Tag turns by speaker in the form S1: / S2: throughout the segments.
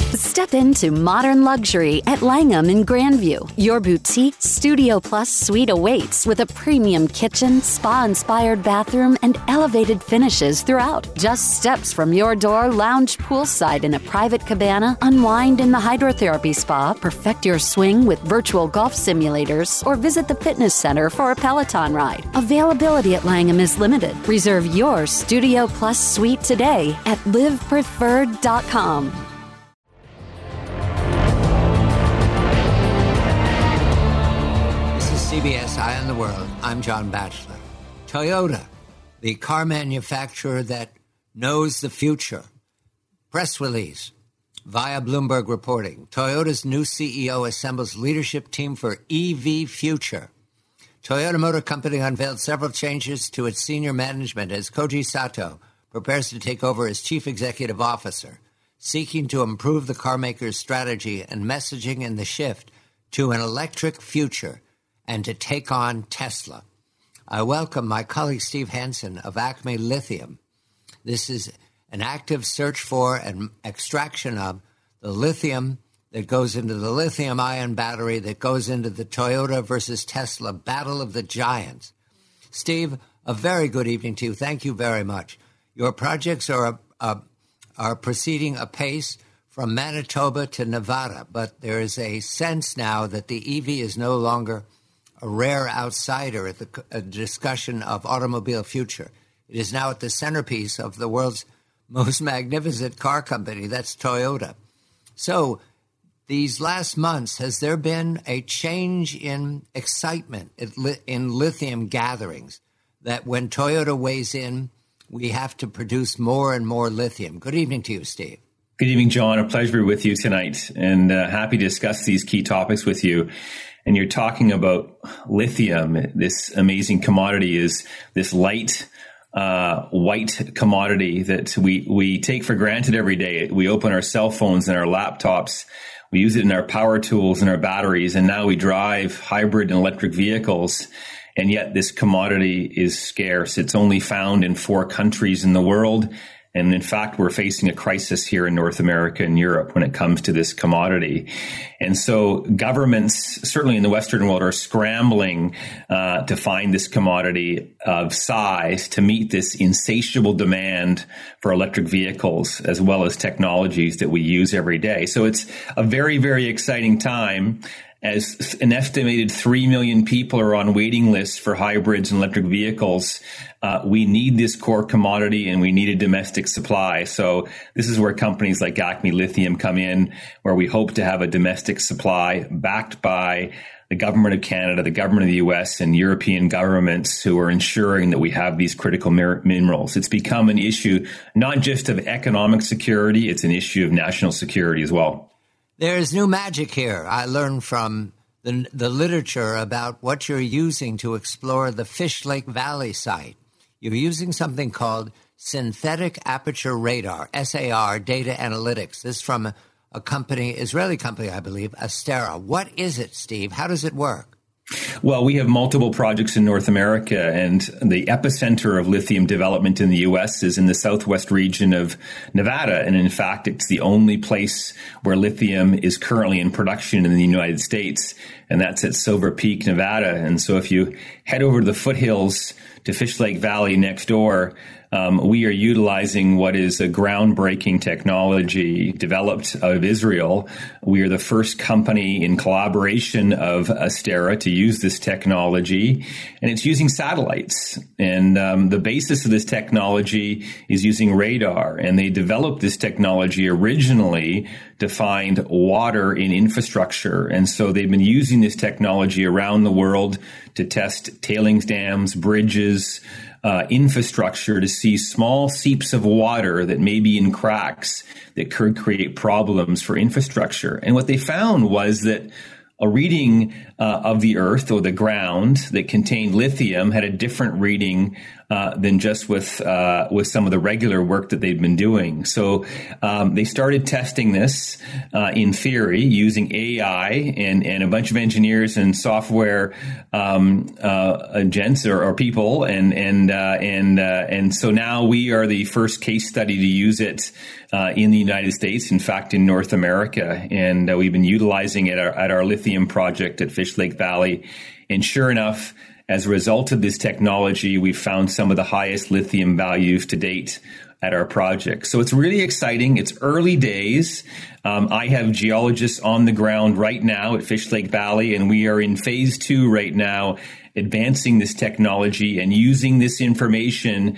S1: Step into modern luxury at Langham in Grandview. Your boutique Studio Plus suite awaits with a premium kitchen, spa-inspired bathroom, and elevated finishes throughout. Just steps from your door, lounge poolside in a private cabana, unwind in the hydrotherapy spa, perfect your swing with virtual golf simulators, or visit the fitness center for a Peloton ride. Availability at Langham is limited. Reserve your Studio Plus suite today at livepreferred.com.
S2: CBS Eye on the World. I'm John Batchelor. Toyota, the car manufacturer that knows the future. Press release via Bloomberg reporting. Toyota's new CEO assembles leadership team for EV future. Toyota Motor Company unveiled several changes to its senior management as Koji Sato prepares to take over as chief executive officer, seeking to improve the carmaker's strategy and messaging in the shift to an electric future and to take on Tesla. I welcome my colleague Steve Hansen of Acme Lithium. This is an active search for and extraction of the lithium that goes into the lithium-ion battery that goes into the Toyota versus Tesla battle of the giants. Steve, a very good evening to you. Thank you very much. Your projects are proceeding apace from Manitoba to Nevada, but there is a sense now that the EV is no longer a rare outsider at the discussion of automobile future. It is now at the centerpiece of the world's most magnificent car company, that's Toyota. So these last months, has there been a change in excitement in lithium gatherings that when Toyota weighs in, we have to produce more and more lithium? Good evening to you, Steve.
S3: Good evening, John. A pleasure to be with you tonight, and happy to discuss these key topics with you. And you're talking about lithium. This amazing commodity is this light, white commodity that we take for granted every day. We open our cell phones and our laptops. We use it in our power tools and our batteries. And now we drive hybrid and electric vehicles. And yet this commodity is scarce. It's only found in 4 countries in the world. And in fact, we're facing a crisis here in North America and Europe when it comes to this commodity. And so governments, certainly in the Western world, are scrambling to find this commodity of size to meet this insatiable demand for electric vehicles, as well as technologies that we use every day. So it's a very, very exciting time, as an estimated 3 million people are on waiting lists for hybrids and electric vehicles. We need this core commodity and we need a domestic supply. So this is where companies like Acme Lithium come in, where we hope to have a domestic supply backed by the government of Canada, the government of the US, and European governments who are ensuring that we have these critical minerals. It's become an issue not just of economic security, it's an issue of national security as well.
S2: There's new magic here. I learned from the literature about what you're using to explore the Fish Lake Valley site. You're using something called synthetic aperture radar, SAR, data analytics. This is from a company, Israeli company, I believe, Astera. What is it, Steve? How does it work?
S3: Well, we have multiple projects in North America, and the epicenter of lithium development in the U.S. is in the southwest region of Nevada. And in fact, it's the only place where lithium is currently in production in the United States, and that's at Silver Peak, Nevada. And so if you head over to the foothills to Fish Lake Valley next door, we are utilizing what is a groundbreaking technology developed out of Israel. We are the first company in collaboration of Astera to use this technology, and it's using satellites. And the basis of this technology is using radar, and they developed this technology originally to find water in infrastructure. And so they've been using this technology around the world to test tailings dams, bridges, infrastructure, to see small seeps of water that may be in cracks that could create problems for infrastructure. And what they found was that a reading of the earth or the ground that contained lithium had a different reading than just with some of the regular work that they've been doing. So they started testing this in theory using AI and a bunch of engineers and software gents or people, and so now we are the first case study to use it in the United States, in fact, in North America. And we've been utilizing it at our lithium project at Fish Lake Valley. And sure enough, as a result of this technology, we've found some of the highest lithium values to date at our project. So it's really exciting. It's early days. I have geologists on the ground right now at Fish Lake Valley, and we are in phase 2 right now, advancing this technology and using this information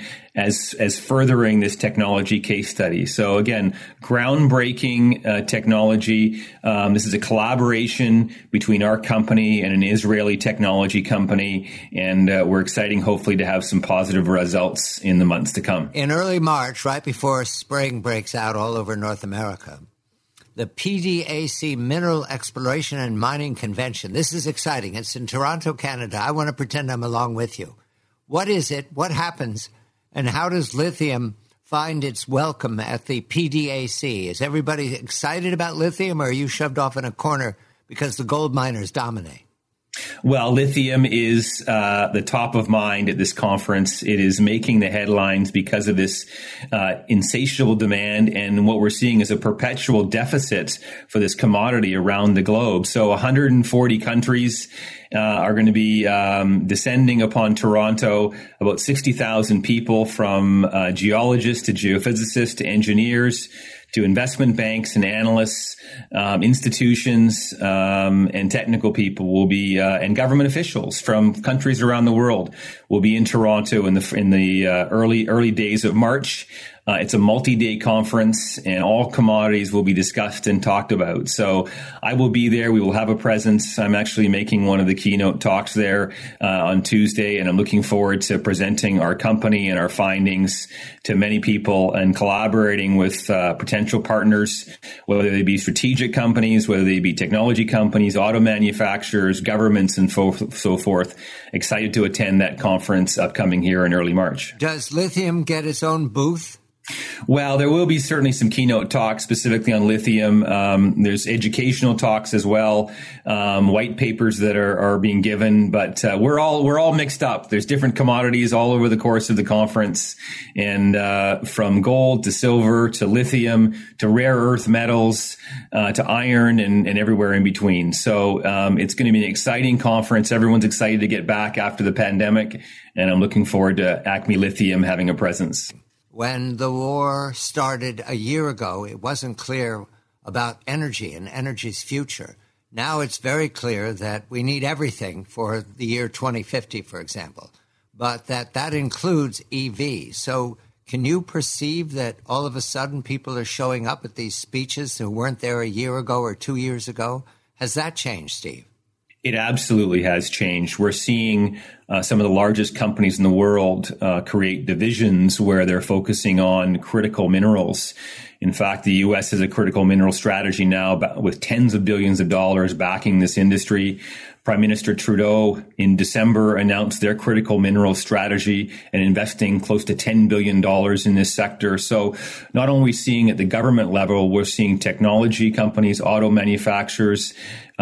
S3: as furthering this technology case study. So again, groundbreaking technology. This is a collaboration between our company and an Israeli technology company, and we're excited, hopefully, to have some positive results in the months to come.
S2: In early March, right before spring breaks out all over North America, the PDAC Mineral Exploration and Mining Convention. This is exciting. It's in Toronto, Canada. I want to pretend I'm along with you. What is it? What happens? And how does lithium find its welcome at the PDAC? Is everybody excited about lithium, or are you shoved off in a corner because the gold miners dominate?
S3: Well, lithium is the top of mind at this conference. It is making the headlines because of this insatiable demand, and what we're seeing is a perpetual deficit for this commodity around the globe. So 140 countries are going to be descending upon Toronto, about 60,000 people, from geologists to geophysicists to engineers to investment banks and analysts, institutions, and technical people will be, and government officials from countries around the world will be in Toronto in the early days of March. It's a multi-day conference, and all commodities will be discussed and talked about. So I will be there. We will have a presence. I'm actually making one of the keynote talks there on Tuesday, and I'm looking forward to presenting our company and our findings to many people and collaborating with potential partners, whether they be strategic companies, whether they be technology companies, auto manufacturers, governments, and so forth. Excited to attend that conference upcoming here in early March.
S2: Does lithium get its own booth?
S3: Well, there will be certainly some keynote talks specifically on lithium. There's educational talks as well, white papers that are being given, but we're all mixed up. There's different commodities all over the course of the conference, and from gold to silver to lithium to rare earth metals to iron and everywhere in between. So it's going to be an exciting conference. Everyone's excited to get back after the pandemic, and I'm looking forward to Acme Lithium having a presence.
S2: When the war started a year ago, it wasn't clear about energy and energy's future. Now it's very clear that we need everything for the year 2050, for example, but that includes EVs. So can you perceive that all of a sudden people are showing up at these speeches who weren't there a year ago or 2 years ago? Has that changed, Steve?
S3: It absolutely has changed. We're seeing some of the largest companies in the world create divisions where they're focusing on critical minerals. In fact, the U.S. has a critical mineral strategy now with tens of billions of dollars backing this industry. Prime Minister Trudeau in December announced their critical mineral strategy and investing close to $10 billion in this sector. So not only seeing at the government level, we're seeing technology companies, auto manufacturers,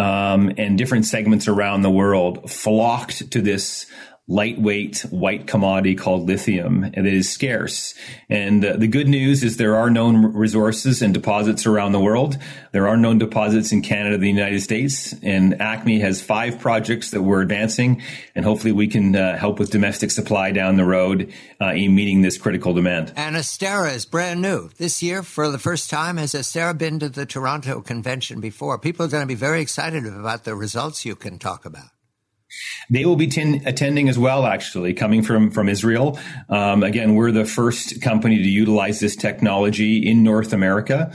S3: and different segments around the world flocked to this lightweight white commodity called lithium, and it is scarce. And the good news is there are known resources and deposits around the world. There are known deposits in Canada, the United States, and Acme has 5 projects that we're advancing, and hopefully we can help with domestic supply down the road in meeting this critical demand.
S2: And Astera is brand new. This year, for the first time, has Astera been to the Toronto Convention before? People are going to be very excited about the results you can talk about.
S3: They will be attending as well, actually, coming from Israel. Again, we're the first company to utilize this technology in North America.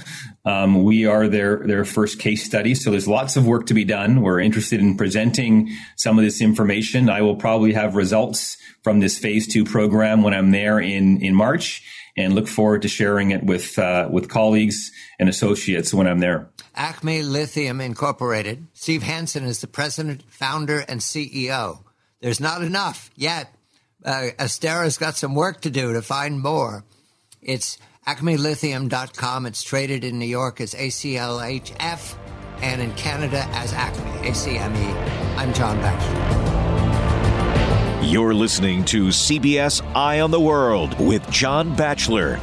S3: We are their first case study. So there's lots of work to be done. We're interested in presenting some of this information. I will probably have results from this phase 2 program when I'm there in March, and look forward to sharing it with colleagues and associates when I'm there.
S2: Acme Lithium Incorporated. Steve Hansen is the president, founder, and CEO. There's not enough yet Astera's got some work to do to find more. It's acmelithium.com. It's traded in New York as ACLHF and in Canada as Acme, ACME. I'm John Batchelor.
S4: You're listening to CBS Eye on the World with John Batchelor.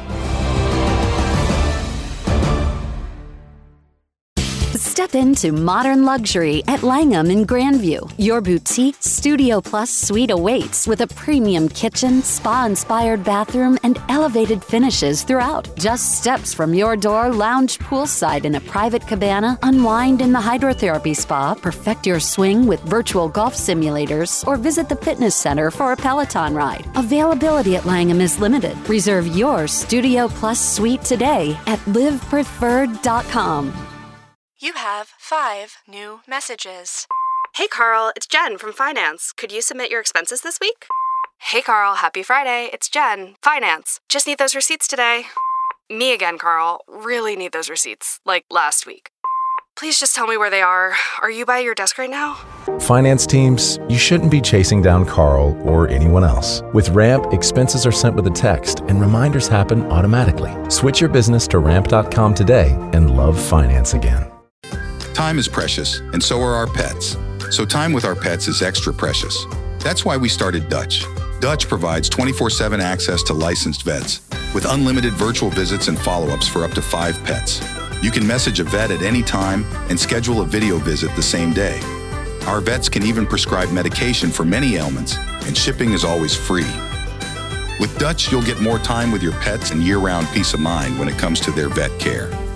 S1: Step into modern luxury at Langham in Grandview. Your boutique Studio Plus suite awaits with a premium kitchen, spa-inspired bathroom, and elevated finishes throughout. Just steps from your door, lounge poolside in a private cabana, unwind in the hydrotherapy spa, perfect your swing with virtual golf simulators, or visit the fitness center for a Peloton ride. Availability at Langham is limited. Reserve your Studio Plus suite today at livepreferred.com.
S5: You have 5 new messages. Hey Carl, it's Jen from Finance. Could you submit your expenses this week? Hey Carl, happy Friday. It's Jen, Finance. Just need those receipts today. Me again, Carl. Really need those receipts, like last week. Please just tell me where they are. Are you by your desk right now?
S6: Finance teams, you shouldn't be chasing down Carl or anyone else. With Ramp, expenses are sent with a text and reminders happen automatically. Switch your business to ramp.com today and love finance again.
S7: Time is precious, and so are our pets. So time with our pets is extra precious. That's why we started Dutch. Dutch provides 24/7 access to licensed vets with unlimited virtual visits and follow-ups for up to 5 pets. You can message a vet at any time and schedule a video visit the same day. Our vets can even prescribe medication for many ailments, and shipping is always free. With Dutch, you'll get more time with your pets and year-round peace of mind when it comes to their vet care.